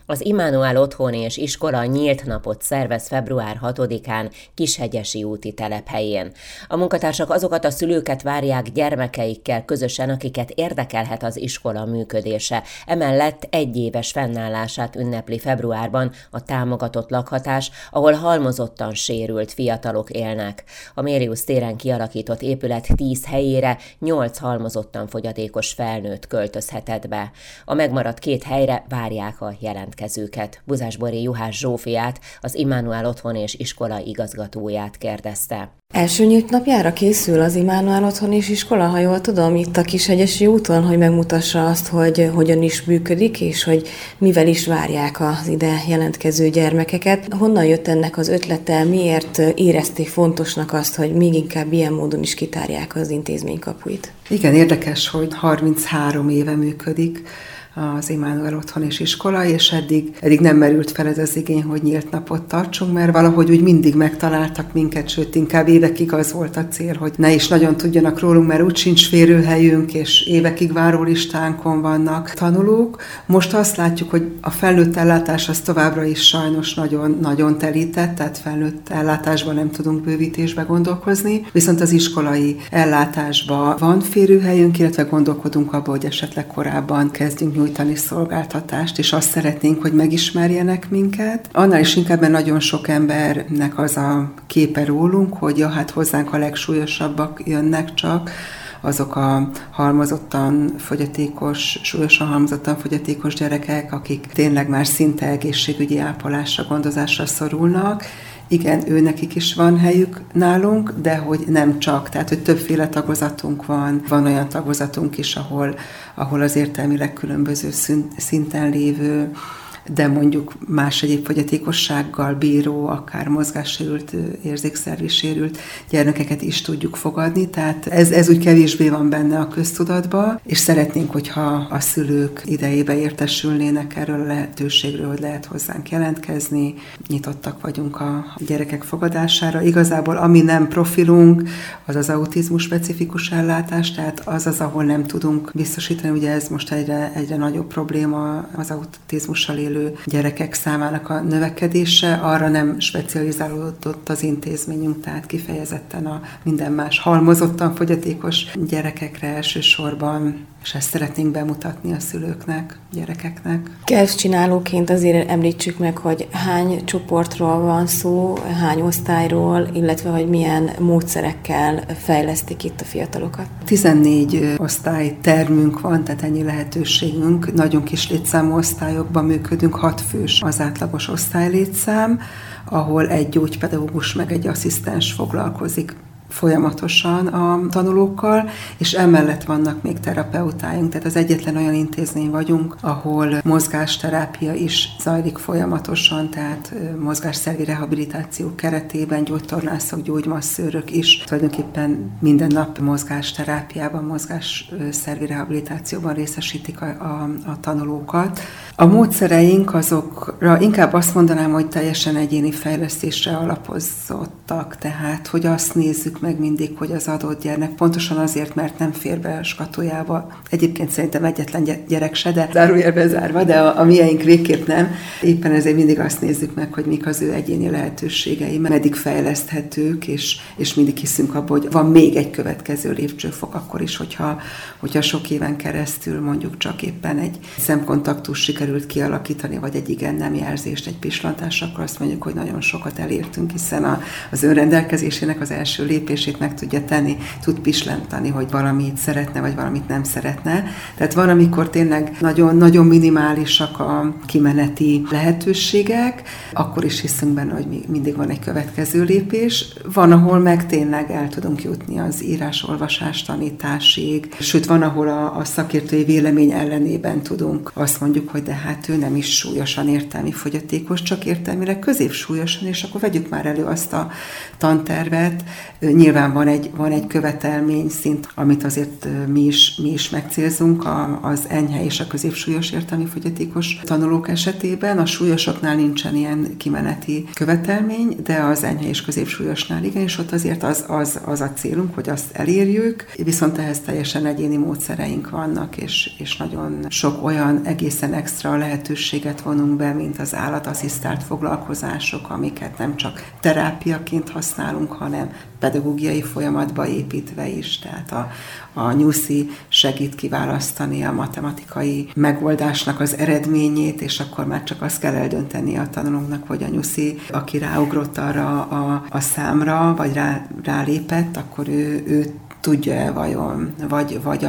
Az Immanuel Otthon és Iskola nyílt napot szervez február 6-án Kishegyesi úti telephelyén. A munkatársak azokat a szülőket várják gyermekeikkel közösen, akiket érdekelhet az iskola működése. Emellett egyéves fennállását ünnepli februárban a támogatott lakhatás, ahol halmozottan sérült fiatalok élnek. A Mériusz téren kialakított épület 10 helyére 8 halmozottan fogyatékos felnőtt költözhetett be. A megmaradt 2 helyre várják a jelentkezőket. Buzásbori Juhász Zsófiát, az Immanuel Otthon és Iskola igazgatóját kérdezte. Első nyílt napjára készül az Immanuel Otthon és Iskola, ha jól tudom, itt a Kishegyesi úton, hogy megmutassa azt, hogy hogyan is működik, és hogy mivel is várják az ide jelentkező gyermekeket. Honnan jött ennek az ötlete, miért érezték fontosnak azt, hogy még inkább ilyen módon is kitárják az intézmény kapuit? Igen, érdekes, hogy 33 éve működik az Immanuel Otthon és Iskola, és eddig nem merült fel ez az igény, hogy nyílt napot tartsunk, mert valahogy úgy mindig megtaláltak minket, sőt, inkább évekig az volt a cél, hogy ne is nagyon tudjanak rólunk, mert úgy sincs férőhelyünk, és évekig várólistánkon vannak tanulók. Most azt látjuk, hogy a felnőtt ellátás az továbbra is sajnos nagyon telített, tehát felnőtt ellátásban nem tudunk bővítésbe gondolkozni, viszont az iskolai ellátásban van férőhelyünk, illetve gondolkodunk abban, hogy esetleg korábban kezdjünk nyújtani szolgáltatást, és azt szeretnénk, hogy megismerjenek minket. Annál is inkább, mert nagyon sok embernek az a képe rólunk, hogy hát hozzánk a legsúlyosabbak jönnek csak, azok a súlyosan halmozottan fogyatékos gyerekek, akik tényleg már szinte egészségügyi ápolásra, gondozásra szorulnak. Igen, nekik is van helyük nálunk, de hogy nem csak, tehát hogy többféle tagozatunk van olyan tagozatunk is, ahol az értelmileg különböző szinten lévő, de mondjuk más egyéb fogyatékossággal bíró, akár mozgássérült, érzékszervi sérült gyermekeket is tudjuk fogadni, tehát ez úgy kevésbé van benne a köztudatban, és szeretnénk, hogyha a szülők idejébe értesülnének erről a lehetőségről, hogy lehet hozzánk jelentkezni, nyitottak vagyunk a gyerekek fogadására. Igazából ami nem profilunk, az az autizmus specifikus ellátás, tehát az, ahol nem tudunk biztosítani, ugye ez most egyre nagyobb probléma az autizmussal élő gyerekek számának a növekedése, arra nem specializálódott az intézményünk, tehát kifejezetten a minden más halmozottan fogyatékos gyerekekre elsősorban, és ezt szeretnénk bemutatni a szülőknek, gyerekeknek. Csinálóként azért említsük meg, hogy hány csoportról van szó, hány osztályról, illetve hogy milyen módszerekkel fejlesztik itt a fiatalokat. 14 osztálytermünk van, tehát ennyi lehetőségünk. Nagyon kis létszámú osztályokban működünk, 6 fős az átlagos osztálylétszám, ahol egy gyógypedagógus meg egy asszisztens foglalkozik folyamatosan a tanulókkal, és emellett vannak még terapeutáink, tehát az egyetlen olyan intézmény vagyunk, ahol mozgásterápia is zajlik folyamatosan, tehát mozgásszervi rehabilitáció keretében gyógytornászok, gyógymasszőrök is tulajdonképpen minden nap mozgásterápiában, mozgásszervi rehabilitációban részesítik a tanulókat. A módszereink azokra inkább azt mondanám, hogy teljesen egyéni fejlesztésre alapozottak, tehát hogy azt nézzük meg mindig, hogy az adott gyermek pontosan azért, mert nem fér be a skatujába. Egyébként szerintem egyetlen gyerek se, de zárójelbe zárva, de a mieink végképp nem. Éppen ezért mindig azt nézzük meg, hogy mik az ő egyéni lehetőségei, meddig fejleszthetők, és mindig hiszünk abban, hogy van még egy következő lépcsőfok, akkor is, hogyha sok éven keresztül mondjuk csak éppen egy szemkontaktus sikerült kialakítani, vagy egy igen-nem jelzést, egy pislantás, akkor azt mondjuk, hogy nagyon sokat elértünk, hiszen az önrendelkezésének az első lépését meg tudja tenni, tud pislantani, hogy valamit szeretne, vagy valamit nem szeretne. Tehát van, amikor tényleg nagyon minimálisak a kimeneti lehetőségek, akkor is hiszünk benne, hogy mindig van egy következő lépés. Van, ahol meg tényleg el tudunk jutni az írás-olvasás tanításig, sőt van, ahol a szakértői vélemény ellenében tudunk azt mondjuk, hogy de hát ő nem is súlyosan értelmi fogyatékos, csak értelmileg középsúlyosan, és akkor vegyük már elő azt a tantervet. nyilván van egy követelményszint, amit azért mi is megcélzunk az enyhe és a középsúlyos értelmi fogyatékos tanulók esetében. A súlyosoknál nincsen ilyen kimeneti követelmény, de az enyhe és középsúlyosnál igen, és ott azért az a célunk, hogy azt elérjük, viszont ehhez teljesen egyéni módszereink vannak, és nagyon sok olyan egészen extra lehetőséget vonunk be, mint az állatasszisztált foglalkozások, amiket nem csak terápiaként használunk, hanem pedagógiai folyamatba építve is. Tehát a nyuszi segít kiválasztani a matematikai megoldásnak az eredményét, és akkor már csak azt kell eldönteni a tanulónknak, hogy a nyuszi, aki ráugrott arra a számra, vagy rálépett, akkor ő tudja-e vajon, vagy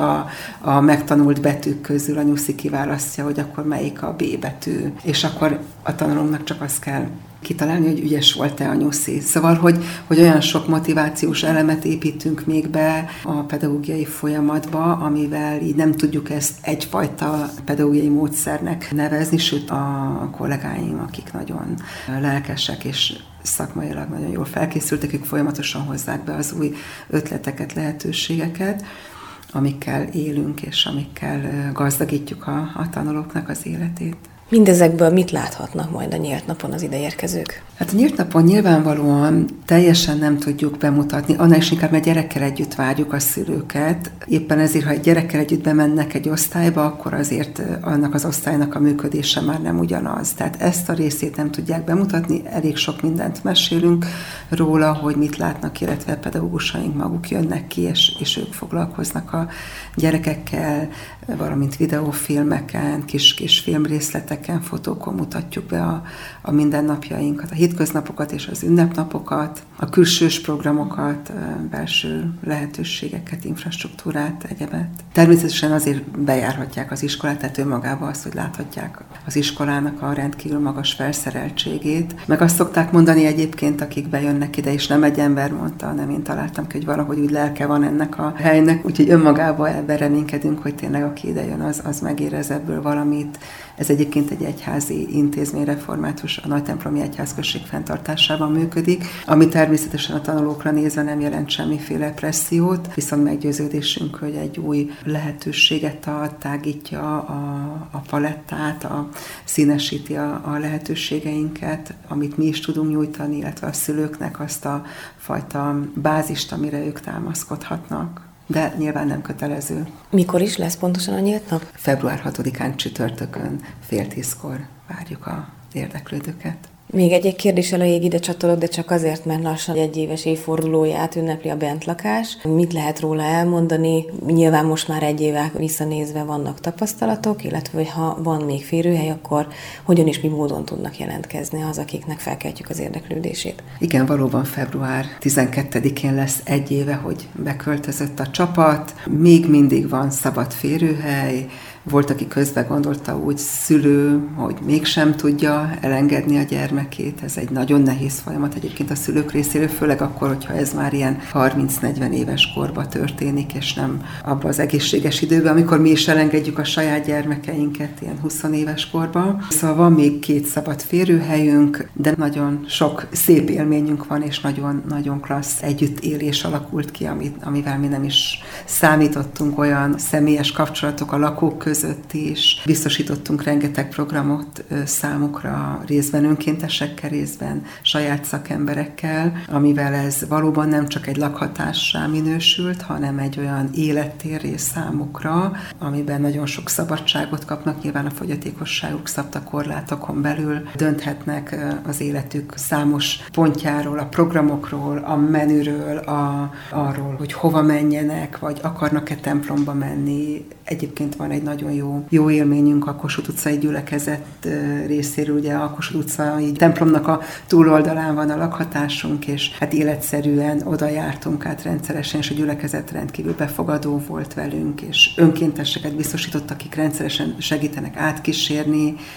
a megtanult betűk közül a nyuszi kiválasztja, hogy akkor melyik a B betű, és akkor a tanulónknak csak azt kell kitalálni, hogy ügyes volt-e a nyuszi. Szóval, hogy olyan sok motivációs elemet építünk még be a pedagógiai folyamatba, amivel így nem tudjuk ezt egyfajta pedagógiai módszernek nevezni, sőt a kollégáim, akik nagyon lelkesek és szakmailag nagyon jól felkészültek, ők folyamatosan hozzák be az új ötleteket, lehetőségeket, amikkel élünk, és amikkel gazdagítjuk a tanulóknak az életét. Mindezekből mit láthatnak majd a nyílt napon az ideérkezők? Hát a nyílt napon nyilvánvalóan teljesen nem tudjuk bemutatni, annál is inkább, mert gyerekkel együtt várjuk a szülőket. Éppen ezért, ha egy gyerekkel együtt bemennek egy osztályba, akkor azért annak az osztálynak a működése már nem ugyanaz. Tehát ezt a részét nem tudják bemutatni, elég sok mindent mesélünk róla, hogy mit látnak, illetve pedagógusaink maguk jönnek ki, és ők foglalkoznak a gyerekekkel, valamint videófilmeken, kis filmrészleteken, fotókon mutatjuk be a mindennapjainkat, a hétköznapokat és az ünnepnapokat, a külsős programokat, belső lehetőségeket, infrastruktúrát, egyebet. Természetesen azért bejárhatják az iskolát, tehát önmagában azt, hogy láthatják az iskolának a rendkívül magas felszereltségét. Meg azt szokták mondani egyébként, akik bejönnek ide, és nem egy ember mondta, hanem én találtam ki, hogy valahogy úgy lelke van ennek a helynek, úgyhogy önmagában ebben reménykedünk, hogy tényleg aki ide jön, az megérez ebből valamit. Ez egyébként egy egyházi intézmény, református, a Nagytemplomi Egyházközség fenntartásában működik, ami természetesen a tanulókra nézve nem jelent semmiféle pressziót, viszont meggyőződésünk, hogy egy új lehetőséget ad, tágítja a palettát, színesíti a lehetőségeinket, amit mi is tudunk nyújtani, illetve a szülőknek azt a fajta bázist, amire ők támaszkodhatnak. De nyilván nem kötelező. Mikor is lesz pontosan a nyílt nap? Február 6-án csütörtökön 9:30 várjuk az érdeklődőket. Még egy kérdés elejéig ide csatolok, de csak azért, mert lassan egy éves évfordulóját ünnepli a bentlakás. Mit lehet róla elmondani? Nyilván most már egy éve visszanézve vannak tapasztalatok, illetve hogy ha van még férőhely, akkor hogyan és mi módon tudnak jelentkezni az, akiknek felkeltjük az érdeklődését? Igen, valóban február 12-én lesz egy éve, hogy beköltözött a csapat. Még mindig van szabad férőhely. Volt, aki közben gondolta úgy szülő, hogy mégsem tudja elengedni a gyermekét. Ez egy nagyon nehéz folyamat egyébként a szülők részéről, főleg akkor, hogyha ez már ilyen 30-40 éves korba történik, és nem abban az egészséges időben, amikor mi is elengedjük a saját gyermekeinket ilyen 20 éves korba. Szóval van még 2 szabad férőhelyünk, de nagyon sok szép élményünk van, és nagyon klassz együttélés alakult ki, amivel mi nem is számítottunk, olyan személyes kapcsolatok a lakók között is. Biztosítottunk rengeteg programot számukra, részben önkéntesekkel, részben saját szakemberekkel, amivel ez valóban nem csak egy lakhatássá minősült, hanem egy olyan élettérré számukra, amiben nagyon sok szabadságot kapnak, nyilván a fogyatékosságuk szabta korlátokon belül, dönthetnek az életük számos pontjáról, a programokról, a menüről, arról, hogy hova menjenek, vagy akarnak-e templomba menni. Egyébként van egy nagyon jó élményünk a Kossuth utcai gyülekezet részéről, ugye a Kossuth utcai templomnak a túloldalán van a lakhatásunk, és hát életszerűen oda jártunk át rendszeresen, és a gyülekezet rendkívül befogadó volt velünk, és önkénteseket biztosított, akik rendszeresen segítenek átkísérni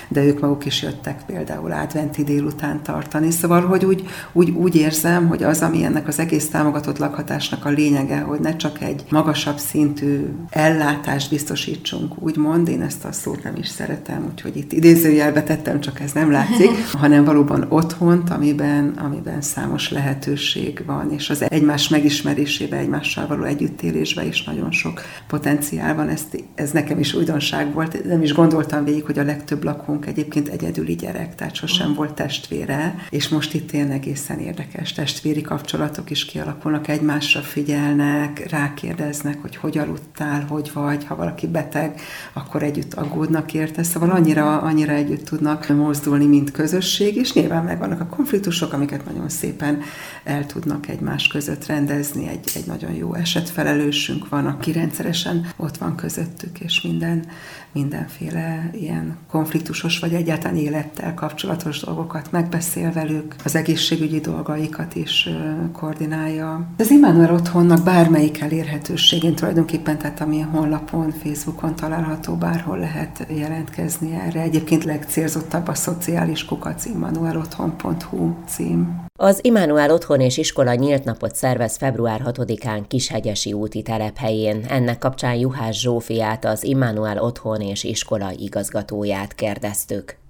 de ők maguk is jöttek például adventi délután tartani. Szóval, hogy úgy érzem, hogy az, ami ennek az egész támogatott lakhatásnak a lényege, hogy ne csak egy magasabb szintű ellátást biztosítsunk, úgymond, én ezt a szót nem is szeretem, úgyhogy itt idézőjelbe tettem, csak ez nem látszik, hanem valóban otthont, amiben számos lehetőség van, és az egymás megismerésébe, egymással való együttélésbe is nagyon sok potenciál van. Ez nekem is újdonság volt. Nem is gondoltam végig, hogy a legtöbb lakónk egyébként egyedüli gyerek, tehát sosem volt testvére, és most itt ilyen egészen érdekes testvéri kapcsolatok is kialakulnak, egymásra figyelnek, rákérdeznek, hogy aludtál, hogy vagy, ha valaki beteg, akkor együtt aggódnak érte, szóval annyira együtt tudnak mozdulni, mint közösség, és nyilván megvannak a konfliktusok, amiket nagyon szépen el tudnak egymás között rendezni. Egy nagyon jó esetfelelősünk van, aki rendszeresen ott van közöttük, és mindenféle ilyen konfliktusos, vagy egyáltalán élettel kapcsolatos dolgokat megbeszél velük, az egészségügyi dolgaikat is koordinálja. Az Immanuel Otthonnak bármelyik elérhetőségén tulajdonképpen, tehát ami a honlapon, Facebookon található, bárhol lehet jelentkezni erre. Egyébként legcélzottabb a szociális@immanuelotthon.hu cím. Az Immanuel Otthon és Iskola nyílt napot szervez február 6-án Kishegyesi úti telephelyén. Ennek kapcsán Juhász Zsófiát, az Immanuel Otthon és Iskola igazgatóját kérdeztük.